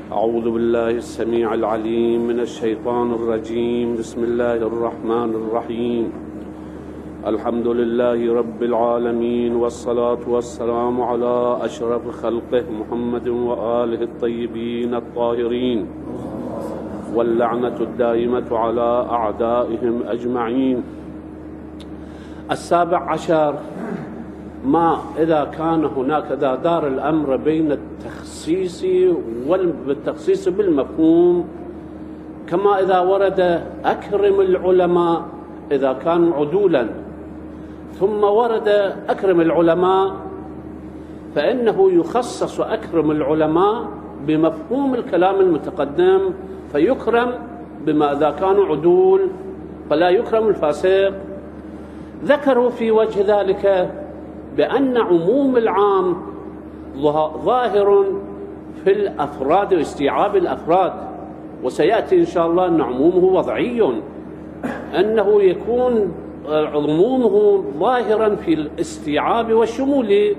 أعوذ بالله السميع العليم من الشيطان الرجيم. بسم الله الرحمن الرحيم. الحمد لله رب العالمين، والصلاة والسلام على أشرف خلقه محمد وآله الطيبين الطاهرين، واللعنة الدائمة على أعدائهم أجمعين. 17، ما إذا كان هناك دار الأمر بين التخصيص والتخصيص بالمفهوم، كما إذا ورد أكرم العلماء إذا كانوا عدولا، ثم ورد أكرم العلماء، فإنه يخصص أكرم العلماء بمفهوم الكلام المتقدم فيكرم بما إذا كانوا عدول، فلا يكرم الفاسق. ذكروا في وجه ذلك بأن عموم العام ظاهر في الأفراد واستيعاب الأفراد، وسيأتي إن شاء الله أن عمومه وضعي، أنه يكون عمومه ظاهرا في الاستيعاب والشمول،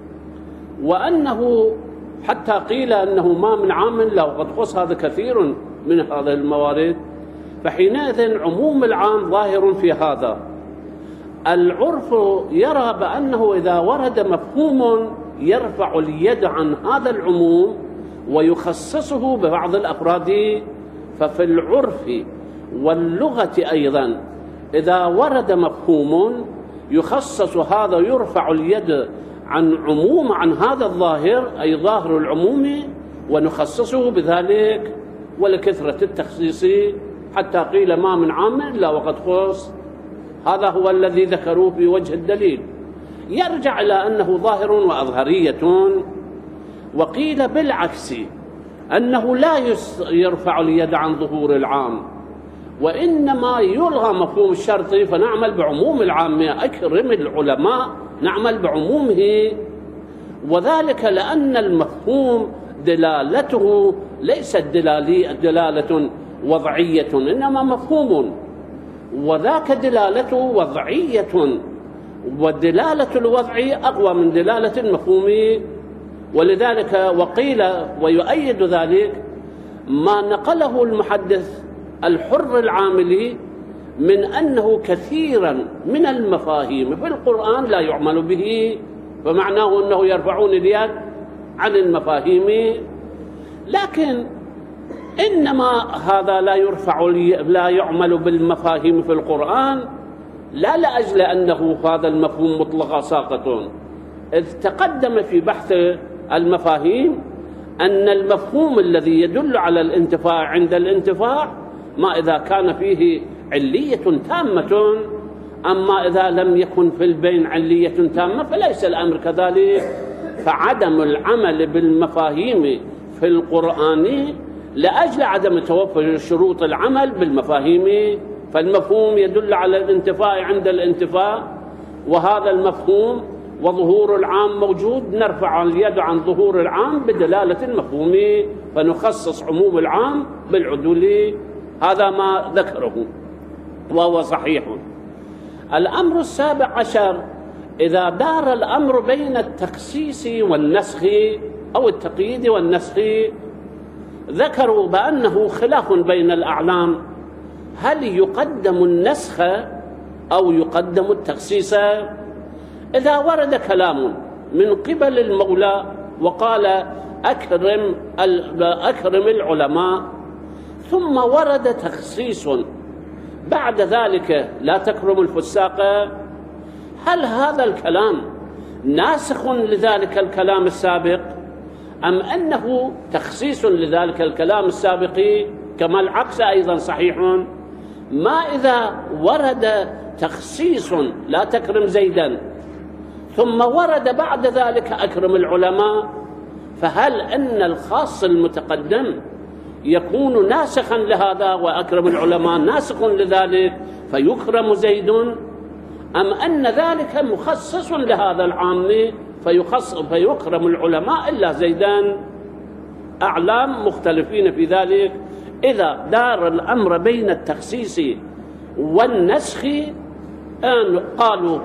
وأنه حتى قيل أنه ما من عام لا وقد خص هذا كثير من هذه الموارد، فحينئذ عموم العام ظاهر في هذا. العرف يرى بأنه إذا ورد مفهوم يرفع اليد عن هذا العموم ويخصصه ببعض الأفراد، ففي العرف واللغة أيضا إذا ورد مفهوم يخصص هذا يرفع اليد عن هذا الظاهر، أي ظاهر العموم، ونخصصه بذلك، ولكثرة التخصيص حتى قيل ما من عام إلا وقد خص. هذا هو الذي ذكروه في وجه الدليل. يرجع إلى أنه ظاهر وأظهرية، وقيل بالعكس أنه لا يرفع اليد عن ظهور العام، وإنما يلغى مفهوم الشرط فنعمل بعموم العام. أكرم العلماء نعمل بعمومه، وذلك لأن المفهوم دلالته ليست دلالة وضعية، إنما مفهوم، وذاك دلالته وضعية، والدلالة الوضع أقوى من دلالة المفهوم. ولذلك وقيل ويؤيد ذلك ما نقله المحدث الحر العاملي من أنه كثيرا من المفاهيم في القرآن لا يعمل به، فمعناه أنه يرفعون اليد عن المفاهيم، لكن إنما هذا لا يعمل بالمفاهيم في القرآن لا لأجل أنه هذا المفهوم مطلقا ساقط، إذ تقدم في بحث المفاهيم أن المفهوم الذي يدل على الانتفاع عند الانتفاع ما إذا كان فيه علية تامة، أما إذا لم يكن في البين علية تامة فليس الأمر كذلك. فعدم العمل بالمفاهيم في القرآن لأجل عدم توفر شروط العمل بالمفاهيم، فالمفهوم يدل على الانتفاع عند الانتفاع، وهذا المفهوم وظهور العام موجود، نرفع اليد عن ظهور العام بدلالة المفهوم فنخصص عموم العام بالعدول. هذا ما ذكره وهو صحيح. الأمر 17، إذا دار الأمر بين التخصيص والنسخ أو التقييد والنسخ، ذكروا بأنه خلاف بين الأعلام، هل يقدم النسخ أو يقدم التخصيص؟ إذا ورد كلام من قبل المولى وقال أكرم العلماء، ثم ورد تخصيص بعد ذلك لا تكرم الفساق، هل هذا الكلام ناسخ لذلك الكلام السابق أم أنه تخصيص لذلك الكلام السابق؟ كما العكس أيضا صحيح. ما إذا ورد تخصيص لا تكرم زيدا ثم ورد بعد ذلك أكرم العلماء، فهل أن الخاص المتقدم يكون ناسخا لهذا وأكرم العلماء ناسخ لذلك فيكرم زيد، أم أن ذلك مخصص لهذا العام فيكرم العلماء إلا زيدان؟ أعلام مختلفين في ذلك. إذا دار الأمر بين التخصيص والنسخ،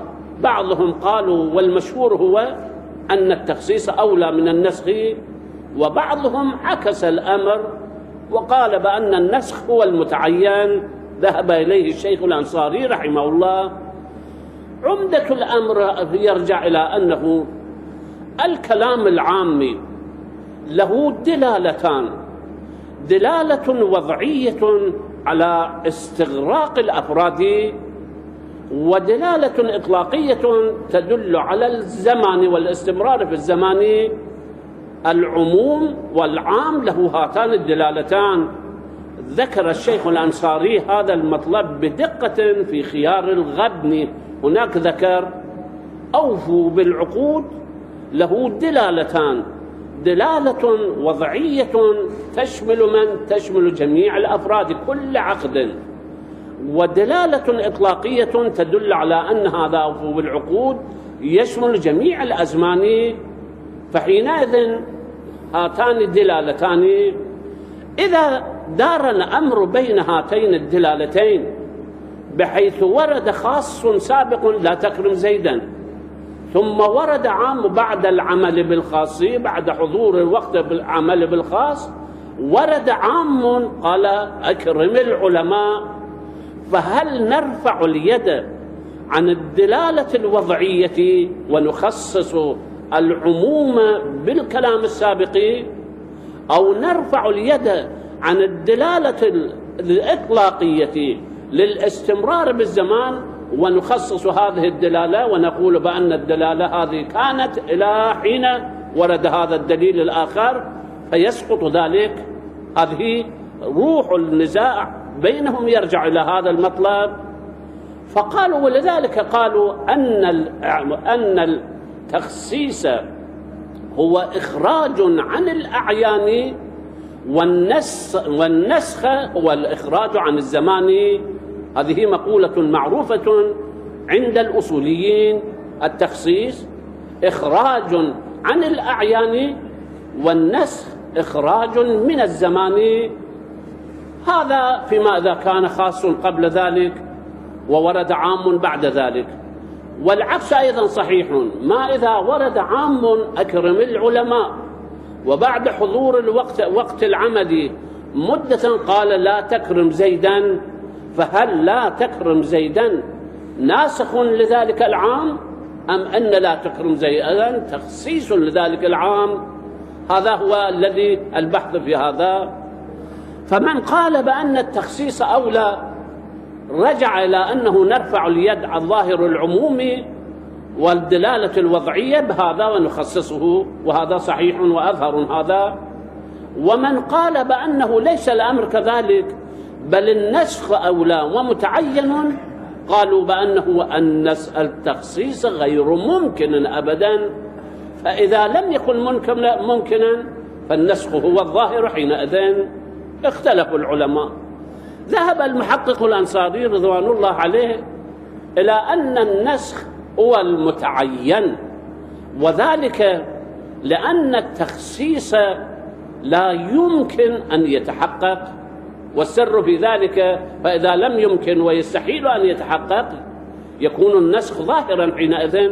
بعضهم قالوا والمشهور هو أن التخصيص أولى من النسخ، وبعضهم عكس الأمر وقال بأن النسخ هو المتعين، ذهب إليه الشيخ الأنصاري رحمه الله. عمدة الأمر يرجع إلى أنه الكلام العامي له دلالتان: دلالة وضعية على استغراق الأفراد، ودلالة إطلاقية تدل على الزمان والاستمرار في الزمان. العموم والعام له هاتان الدلالتان. ذكر الشيخ الأنصاري هذا المطلب بدقة في خيار الغبن. هناك ذكر: أوفوا بالعقود له دلالتان: دلالة وضعية تشمل من؟ تشمل جميع الأفراد كل عقد، ودلالة إطلاقية تدل على أن هذا أوفوا بالعقود يشمل جميع الأزمان. فحينئذ هاتان الدلالتان إذا دار الأمر بين هاتين الدلالتين بحيث ورد خاص سابق لا تكرم زيدا، ثم ورد عام بعد العمل بالخاص، بعد حضور الوقت بالعمل بالخاص ورد عام قال أكرم العلماء، فهل نرفع اليد عن الدلالة الوضعية ونخصص العموم بالكلام السابق، أو نرفع اليد عن الدلالة الإطلاقية للاستمرار بالزمان ونخصص هذه الدلالة ونقول بأن الدلالة هذه كانت إلى حين ورد هذا الدليل الآخر فيسقط ذلك؟ هذه روح النزاع بينهم يرجع إلى هذا المطلب. فقالوا ولذلك قالوا أن التخصيص هو إخراج عن الأعيان، والنسخ هو الإخراج عن الزمان. هذه مقولة معروفة عند الأصوليين: التخصيص إخراج عن الأعيان، والنسخ إخراج من الزمان. هذا فيما إذا كان خاص قبل ذلك وورد عام بعد ذلك، والعكس أيضا صحيح. ما إذا ورد عام أكرم العلماء وبعد حضور وقت العمل مدة قال لا تكرم زيدا، فهل لا تكرم زيدا ناسخ لذلك العام أم أن لا تكرم زيدا تخصيص لذلك العام؟ هذا هو الذي البحث في هذا. فمن قال بأن التخصيص أولى رجع إلى أنه نرفع اليد عن ظاهر العموم والدلالة الوضعية بهذا ونخصصه، وهذا صحيح وأظهر هذا. ومن قال بأنه ليس الأمر كذلك بل النسخ أولى ومتعين، قالوا بأنه التخصيص غير ممكن أبدا، فإذا لم يكن ممكنا فالنسخ هو الظاهر. حينئذ اختلف العلماء. ذهب المحقق الأنصاري رضوان الله عليه إلى أن النسخ هو المتعين، وذلك لأن التخصيص لا يمكن أن يتحقق، والسر في ذلك فإذا لم يمكن ويستحيل أن يتحقق يكون النسخ ظاهرا حينئذ،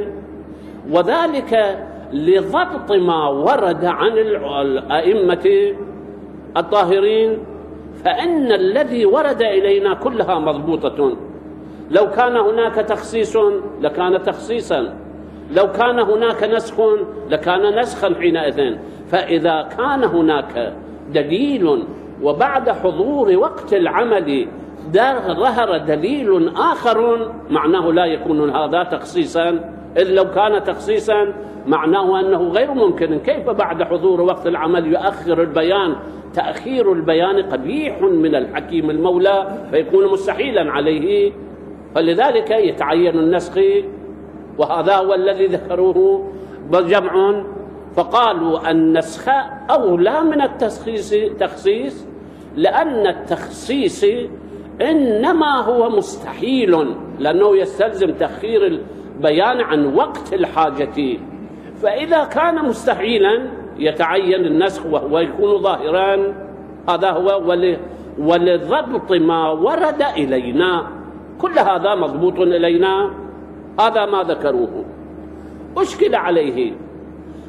وذلك لضبط ما ورد عن الأئمة الطاهرين، فإن الذي ورد إلينا كلها مضبوطة. لو كان هناك تخصيص لكان تخصيصا، لو كان هناك نسخ لكان نسخا حينئذ. فإذا كان هناك دليل وبعد حضور وقت العمل ظهر دليل آخر معناه لا يكون هذا تخصيصا، إذ لو كان تخصيصا معناه أنه غير ممكن. كيف بعد حضور وقت العمل يؤخر البيان؟ تأخير البيان قبيح من الحكيم المولى فيكون مستحيلا عليه، فلذلك يتعين النسخ. وهذا هو الذي ذكروه بجمع، فقالوا النسخ أولى من التخصيص، لأن التخصيص إنما هو مستحيل لأنه يستلزم تأخير البيان عن وقت الحاجة، فإذا كان مستحيلا يتعين النسخ وهو يكون ظاهرا. هذا هو ولضبط ما ورد إلينا، كل هذا مضبوط إلينا. هذا ما ذكروه. أشكل عليه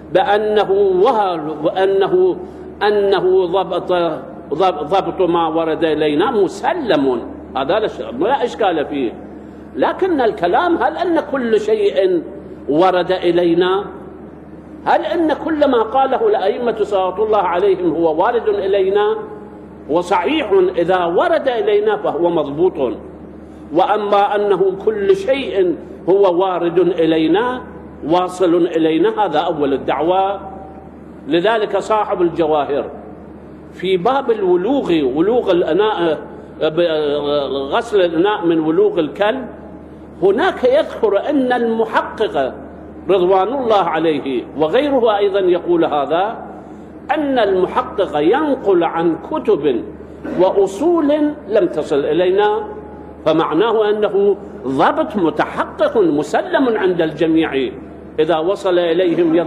بأنه ضبط ما ورد إلينا مسلم، هذا لا إشكال فيه. لكن الكلام هل أن كل شيء ورد إلينا، هل أن كل ما قاله الأئمة صلوات الله عليهم هو وارد إلينا؟ وصحيح إذا ورد إلينا فهو مضبوط، وأما أنه كل شيء هو وارد إلينا واصل إلينا هذا أول الدعوة. لذلك صاحب الجواهر في باب ولوغ الإناء، غسل الإناء من ولوغ الكلب، هناك يذكر أن المحقق رضوان الله عليه وغيره أيضا يقول هذا، أن المحقق ينقل عن كتب وأصول لم تصل إلينا، فمعناه أنه ضبط متحقق مسلم عند الجميع، إذا وصل إليهم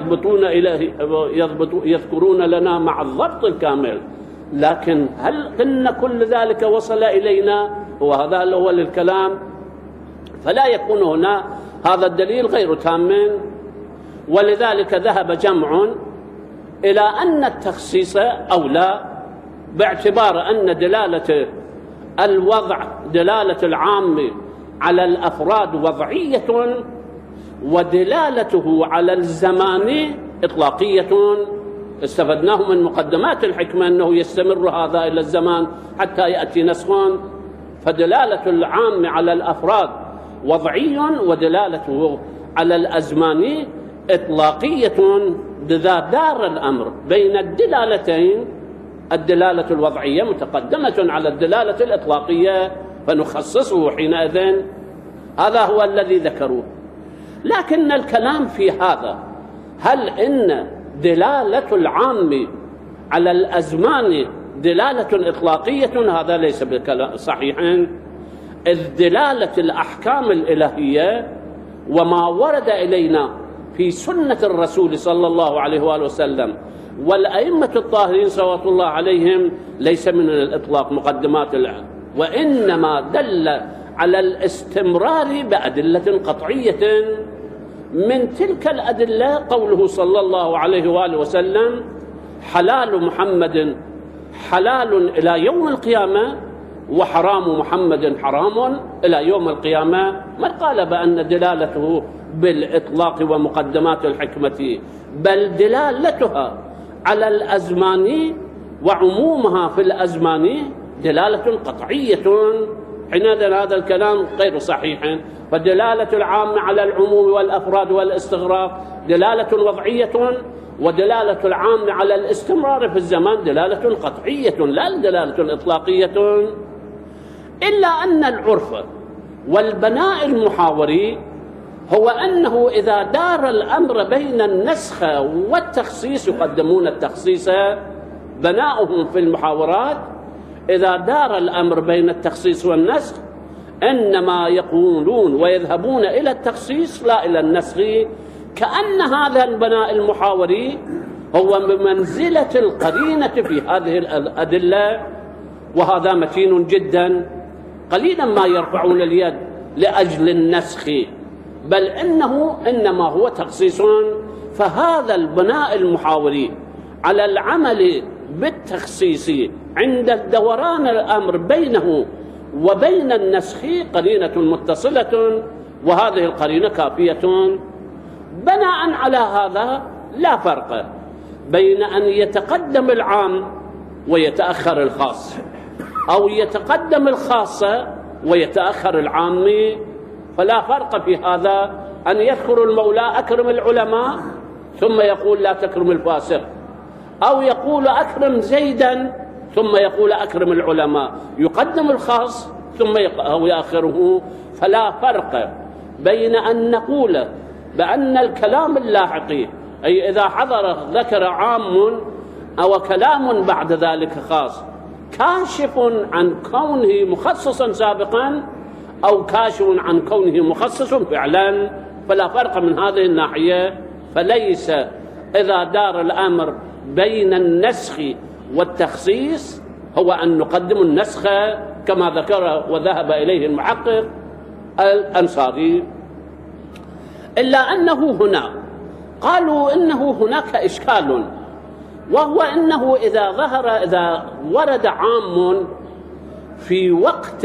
يذكرون لنا مع الضبط الكامل. لكن هل إن كل ذلك وصل إلينا؟ وهذا الأول الكلام، فلا يكون هنا هذا الدليل غير تام. ولذلك ذهب جمع إلى أن التخصيص أولى، باعتبار أن دلالة الوضع دلالة العام على الأفراد وضعية، ودلالته على الزمان إطلاقية. استفدناه من مقدمات الحكمة أنه يستمر هذا إلى الزمان حتى يأتي نسخ، فدلالة العام على الأفراد وضعي، ودلالته على الأزمان إطلاقية. إذا دار الأمر بين الدلالتين، الدلالة الوضعية متقدمة على الدلالة الإطلاقية، فنخصصه حينئذ. هذا هو الذي ذكروه. لكن الكلام في هذا، هل إن دلالة العام على الأزمان دلالة إطلاقية؟ هذا ليس صحيحا، إذ دلالة الأحكام الإلهية وما ورد إلينا في سنة الرسول صلى الله عليه وآله وسلم والأئمة الطاهرين صلوات الله عليهم ليس من الإطلاق مقدمات العلم، وإنما دل على الاستمرار بأدلة قطعية. من تلك الأدلة قوله صلى الله عليه وآله وسلم: حلال محمد حلال إلى يوم القيامة، وحرام محمد حرام إلى يوم القيامة. من قال بأن دلالته بالإطلاق ومقدمات الحكمة، بل دلالتها على الأزمان وعمومها في الأزمان دلالة قطعية. حينئذ هذا الكلام غير صحيح، فدلالة العام على العموم والأفراد والاستغراق دلالة وضعية، ودلالة العام على الاستمرار في الزمان دلالة قطعية لا دلالة إطلاقية. إلا أن العرف والبناء المحاوري هو أنه إذا دار الأمر بين النسخ والتخصيص، يقدمون التخصيص بناؤهم في المحاورات، إذا دار الأمر بين التخصيص والنسخ إنما يقولون ويذهبون إلى التخصيص لا إلى النسخ، كأن هذا البناء المحاوري هو بمنزلة القرينة في هذه الأدلة، وهذا متين جدا. قليلا ما يرفعون اليد لأجل النسخ، بل إنما هو تخصيص. فهذا البناء المحاوري على العمل بالتخصيص عند دوران الأمر بينه وبين النسخ قرينة متصلة، وهذه القرينة كافية. بناء على هذا لا فرق بين أن يتقدم العام ويتأخر الخاص، أو يتقدم الخاص ويتأخر العام. فلا فرق في هذا أن يذكر المولى أكرم العلماء ثم يقول لا تكرم الفاسق، أو يقول أكرم زيدا ثم يقول أكرم العلماء، يقدم الخاص ثم يأخره. فلا فرق بين أن نقول بأن الكلام اللاحقي، أي إذا حضر ذكر عام أو كلام بعد ذلك خاص، كاشف عن كونه مخصصا سابقا أو كاشف عن كونه مخصص فعلا، فلا فرق من هذه الناحية. فليس إذا دار الأمر بين النسخ والتخصيص هو أن نقدم النسخ كما ذكر وذهب إليه المحقق الأنصاري. إلا أنه هنا قالوا إنه هناك إشكال، وهو أنه إذا ورد عام في وقت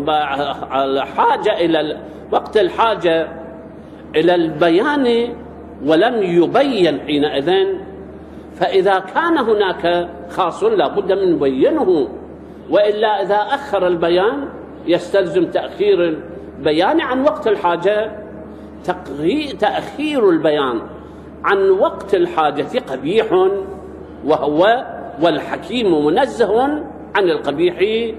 الحاجة إلى البيان ولم يبين حينئذ، فإذا كان هناك خاص لا بد من بينه، وإلا إذا أخر البيان يستلزم تأخير البيان عن وقت الحاجة. تأخير البيان عن وقت الحاجة قبيح، والحكيم منزه عن القبيح،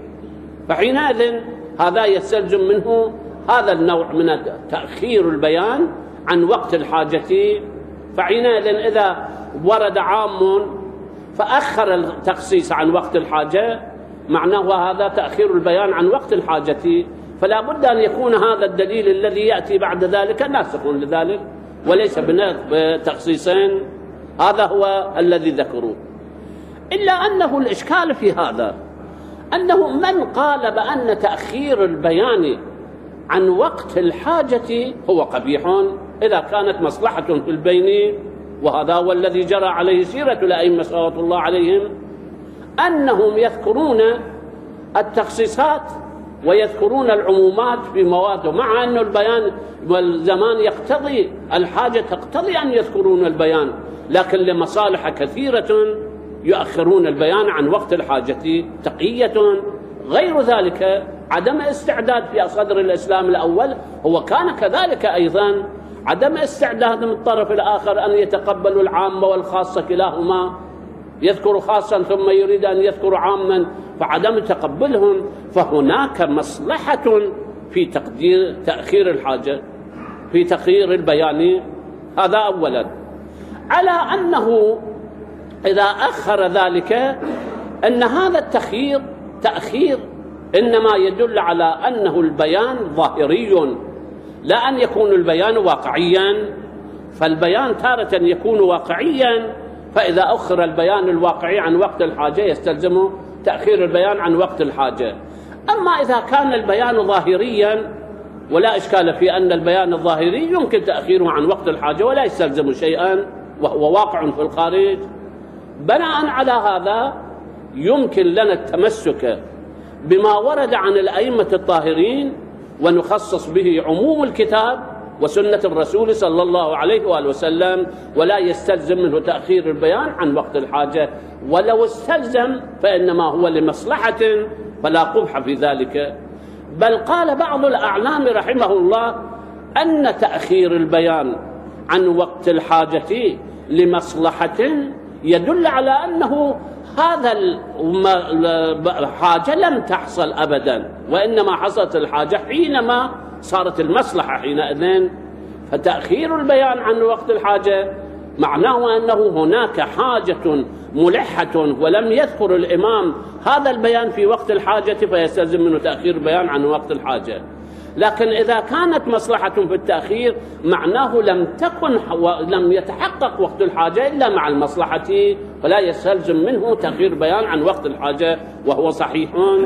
فحينئذ هذا يستلزم منه هذا النوع من تأخير البيان عن وقت الحاجة. فحينئذ إذا ورد عام فأخر التخصيص عن وقت الحاجة معناه هذا تأخير البيان عن وقت الحاجة، فلا بد أن يكون هذا الدليل الذي يأتي بعد ذلك ناسخ لذلك وليس بتخصيصين. هذا هو الذي ذكروه. إلا أنه الإشكال في هذا أنه من قال بأن تأخير البيان عن وقت الحاجة هو قبيح إذا كانت مصلحة في البين، وهذا هو الذي جرى عليه سيرة الأئمة صلوات الله عليهم، أنهم يذكرون التخصيصات ويذكرون العمومات في مواد، مع أن البيان والزمان يقتضي، الحاجة تقتضي أن يذكرون البيان، لكن لمصالح كثيرة يؤخرون البيان عن وقت الحاجة تقية. غير ذلك عدم استعداد في صدر الإسلام الأول، هو كان كذلك أيضا عدم استعداد من الطرف الآخر أن يتقبلوا العام والخاصة كلاهما، يذكر خاصا ثم يريد أن يذكر عاما، فعدم تقبلهم. فهناك مصلحة في تأخير الحاجة، في تأخير البيان. هذا أولا. على أنه إذا أخر ذلك أن هذا تأخير إنما يدل على أنه البيان ظاهري، لا أن يكون البيان واقعيا. فالبيان تارة يكون واقعيا، فإذا أخر البيان الواقعي عن وقت الحاجة يستلزم تأخير البيان عن وقت الحاجة. أما إذا كان البيان ظاهريا، ولا إشكال في أن البيان الظاهري يمكن تأخيره عن وقت الحاجة ولا يستلزم شيئا وهو واقع في الخارج، بناء على هذا يمكن لنا التمسك بما ورد عن الأئمة الطاهرين ونخصص به عموم الكتاب وسنة الرسول صلى الله عليه وآله وسلم، ولا يستلزم منه تأخير البيان عن وقت الحاجة، ولو استلزم فإنما هو لمصلحة فلا قبح في ذلك. بل قال بعض الأعلام رحمه الله أن تأخير البيان عن وقت الحاجة لمصلحة يدل على أنه هذا الحاجة لم تحصل أبدا، وإنما حصلت الحاجة حينما صارت المصلحة حينئذ. فتأخير البيان عن وقت الحاجة معناه أنه هناك حاجة ملحة ولم يذكر الإمام هذا البيان في وقت الحاجة، فيستلزم منه تأخير البيان عن وقت الحاجة. لكن إذا كانت مصلحة في التأخير معناه لم يتحقق وقت الحاجة إلا مع المصلحة، فلا يستلزم منه تأخير بيان عن وقت الحاجة، وهو صحيح.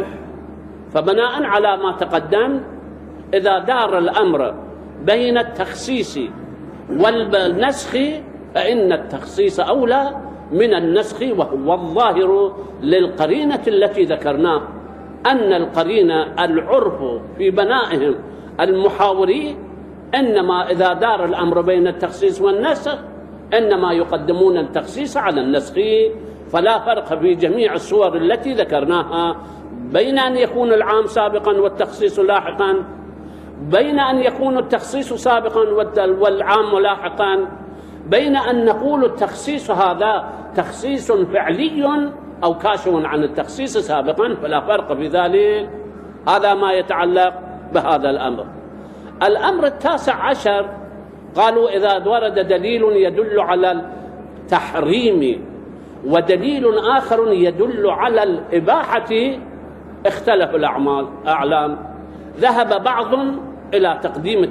فبناء على ما تقدم، إذا دار الأمر بين التخصيص والنسخ فإن التخصيص أولى من النسخ، وهو الظاهر للقرينة التي ذكرناه، أن القرينة العرف في بنائهم المحاوري إنما إذا دار الأمر بين التخصيص والنسخ إنما يقدمون التخصيص على النسخ. فلا فرق في جميع الصور التي ذكرناها بين أن يكون العام سابقا والتخصيص لاحقا، بين أن يكون التخصيص سابقا والعام لاحقا، بين أن نقول التخصيص هذا تخصيص فعلي أو كاشف عن التخصيص سابقا، فلا فرق في ذلك. هذا ما يتعلق بهذا الأمر. الأمر التاسع عشر، قالوا إذا ورد دليل يدل على التحريم ودليل آخر يدل على الإباحة اختلف الأعلام. ذهب بعض إلى تقديم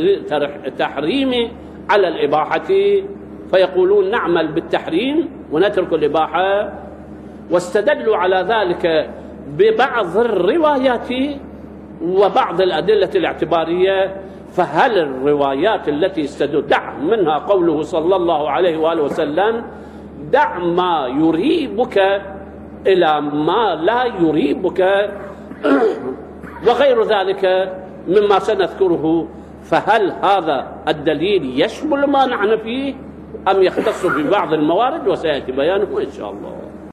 التحريم على الإباحة، فيقولون نعمل بالتحريم ونترك الإباحة، واستدلوا على ذلك ببعض الروايات وبعض الأدلة الاعتبارية، فهل الروايات التي دع منها قوله صلى الله عليه وآله وسلم: دع ما يريبك إلى ما لا يريبك، وغير ذلك مما سنذكره. فهل هذا الدليل يشمل ما نحن فيه أم يختص ببعض الموارد؟ وسيأتي بيانه إن شاء الله.